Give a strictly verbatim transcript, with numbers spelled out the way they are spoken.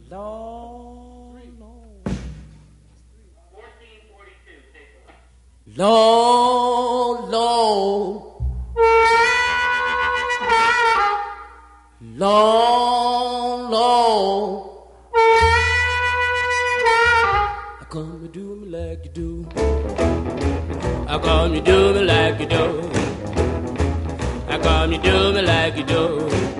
Lord, Lord. Lord, Lord. Lord, Lord. How come you do me like you do? How come you do me like you do? How come you do me like you do?